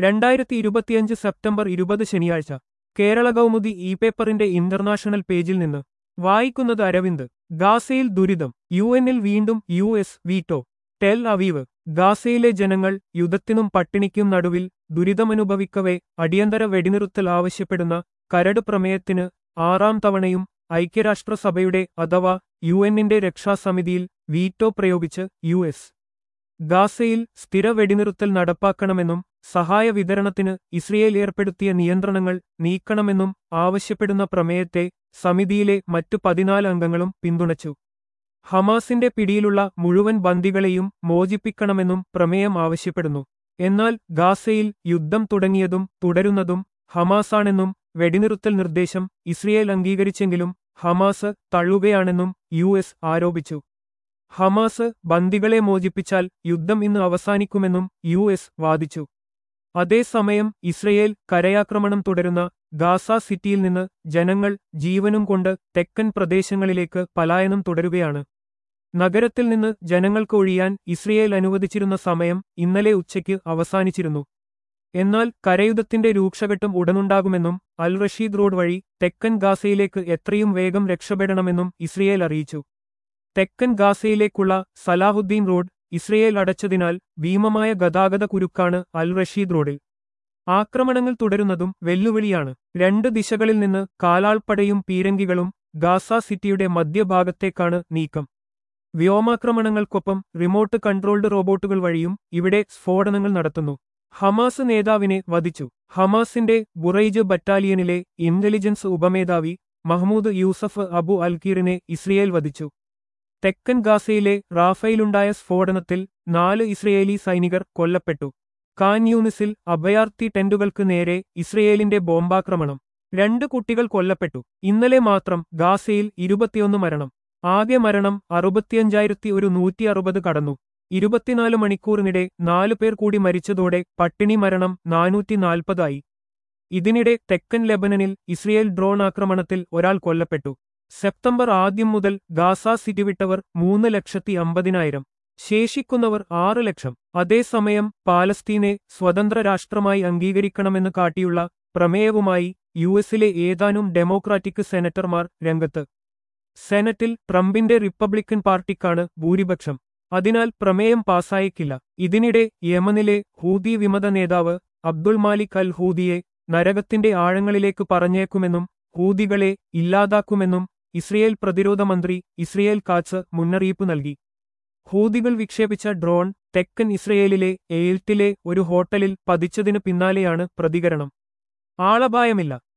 2025 September 20 ശനിയാഴ്ച Kerala Kaumudi e പേപ്പറിന്റെ international പേജിൽ നിന്ന് വായിക്കുന്നത് അരവിന്ദ്. ഗാസയിൽ ദുരിതം, യുഎന്നിൽ വീണ്ടും യു.എസ് വീറ്റോ. Tel Aviv. ഗാസയിലെ ജനങ്ങൾ യുദ്ധത്തിനും പട്ടിണിക്കും നടുവിൽ ദുരിതമനുഭവിക്കവേ അടിയന്തര വെടിനിറുത്തൽ ആവശ്യപ്പെടുന്ന കരട് പ്രമേയത്തിന് 6ാം തവണയും ഐക്യരാഷ്ട്രസഭയുടെ അഥവാ യുഎന്നിന്റെ രക്ഷാസമിതിയിൽ വീറ്റോ പ്രയോഗിച്ച് യു.എസ്. ഗാസയിൽ സ്ഥിര വെടിനിറുത്തൽ നടപ്പാക്കണമെന്നും സഹായ വിതരണത്തിന് ഇസ്രയേൽ ഏർപ്പെടുത്തിയ നിയന്ത്രണങ്ങൾ നീക്കണമെന്നും ആവശ്യപ്പെടുന്ന പ്രമേയത്തെ സമിതിയിലെ മറ്റു 14 അംഗങ്ങളും പിന്തുണച്ചു. ഹമാസിന്റെ പിടിയിലുള്ള മുഴുവൻ ബന്ദികളെയും മോചിപ്പിക്കണമെന്നും പ്രമേയം ആവശ്യപ്പെടുന്നു. എന്നാൽ ഗാസയിൽ യുദ്ധം തുടങ്ങിയതും തുടരുന്നതും ഹമാസാണെന്നും വെടിനിറുത്തൽ നിർദ്ദേശം ഇസ്രയേൽ അംഗീകരിച്ചെങ്കിലും ഹമാസ് തള്ളുകയാണെന്നും യു.എസ്. ആരോപിച്ചു. ഹമാസ് ബന്ദികളെ മോചിപ്പിച്ചാൽ യുദ്ധം ഇന്ന് അവസാനിക്കുമെന്നും യു.എസ്. വാദിച്ചു. അതേസമയം ഇസ്രയേൽ കരയാക്രമണം തുടരുന്ന ഗാസ സിറ്റിയിൽ നിന്ന് ജനങ്ങൾ ജീവനും കൊണ്ട് തെക്കൻ പ്രദേശങ്ങളിലേക്ക് പലായനം തുടരുകയാണ്. നഗരത്തിൽ നിന്ന് ജനങ്ങൾക്ക് ഒഴിയാൻ ഇസ്രയേൽ അനുവദിച്ചിരുന്ന സമയം ഇന്നലെ ഉച്ചയ്ക്ക് അവസാനിച്ചിരുന്നു. എന്നാൽ കരയുദ്ധത്തിന്റെ രൂക്ഷഘട്ടം ഉടനുണ്ടാകുമെന്നും അൽ റഷീദ് റോഡ് വഴി തെക്കൻ ഗാസയിലേക്ക് എത്രയും വേഗം രക്ഷപ്പെടണമെന്നും ഇസ്രയേൽ അറിയിച്ചു. തെക്കൻ ഗാസയിലേക്കുള്ള സലാഹുദ്ദീൻ റോഡ് ഇസ്രയേൽ അടച്ചതിനാൽ ഭീമമായ ഗതാഗത കുരുക്കാണ് അൽ റഷീദ് റോഡിൽ. ആക്രമണങ്ങൾ തുടരുന്നതും വെല്ലുവിളിയാണ്. 2 ദിശകളിൽ നിന്ന് കാലാൾപ്പടയും പീരങ്കികളും ഗാസ സിറ്റിയുടെ മധ്യഭാഗത്തേക്കാണ് നീക്കം. വ്യോമാക്രമണങ്ങൾക്കൊപ്പം റിമോട്ട് കൺട്രോൾഡ് റോബോട്ടുകൾ വഴിയും ഇവിടെ സ്ഫോടനങ്ങൾ നടത്തുന്നു. ഹമാസ് നേതാവിനെ വധിച്ചു. ഹമാസിന്റെ ബുറൈജ് ബറ്റാലിയനിലെ ഇന്റലിജൻസ് ഉപമേധാവി മഹ്മൂദ് യൂസഫ് അബു അൽക്കീറിനെ ഇസ്രയേൽ വധിച്ചു. തെക്കൻ ഗാസയിലെ റാഫയിലുണ്ടായ സ്ഫോടനത്തിൽ 4 ഇസ്രയേലി സൈനികർ കൊല്ലപ്പെട്ടു. കാൻ യൂനിസിൽ അഭയാർത്ഥി ടെന്റുകൾക്ക് നേരെ ഇസ്രയേലിന്റെ ബോംബാക്രമണം. 2 കുട്ടികൾ കൊല്ലപ്പെട്ടു. ഇന്നലെ മാത്രം ഗാസയിൽ 21 മരണം. ആകെ മരണം 65,160 കടന്നു. 24 മണിക്കൂറിനിടെ 4 പേർ കൂടി മരിച്ചതോടെ പട്ടിണി മരണം 440 ആയി. ഇതിനിടെ തെക്കൻ ലെബനനിൽ ഇസ്രയേൽ ഡ്രോൺ ആക്രമണത്തിൽ ഒരാൾ കൊല്ലപ്പെട്ടു. സെപ്റ്റംബർ ആദ്യം മുതൽ ഗാസ സിറ്റി വിട്ടവർ 3,50,000. ശേഷിക്കുന്നവർ 6 ലക്ഷം. അതേസമയം പാലസ്തീനെ സ്വതന്ത്ര രാഷ്ട്രമായി അംഗീകരിക്കണമെന്ന് കാട്ടിയുള്ള പ്രമേയവുമായി യുഎസിലെ ഏതാനും ഡെമോക്രാറ്റിക് സെനറ്റർമാർ രംഗത്ത്. സെനറ്റിൽ ട്രംപിന്റെ റിപ്പബ്ലിക്കൻ പാർട്ടിക്കാണ് ഭൂരിപക്ഷം. അതിനാൽ പ്രമേയം പാസായേക്കില്ല. ഇതിനിടെ യമനിലെ ഹൂതി വിമത നേതാവ് അബ്ദുൾ മാലിക് അൽ ഹൂതിയെ നരകത്തിന്റെ ആഴങ്ങളിലേക്ക് പറഞ്ഞേക്കുമെന്നും ഹൂതികളെ ഇല്ലാതാക്കുമെന്നും ഇസ്രയേൽ പ്രതിരോധ മന്ത്രി ഇസ്രയേൽ കാറ്റ്സ് മുന്നറിയിപ്പ് നൽകി. ഹൂതികൾ വിക്ഷേപിച്ച ഡ്രോൺ തെക്കൻ ഇസ്രയേലിലെ എയിൽറ്റിലെ ഒരു ഹോട്ടലിൽ പതിച്ചതിനു പിന്നാലെയാണ് പ്രതികരണം. ആളപായമില്ല.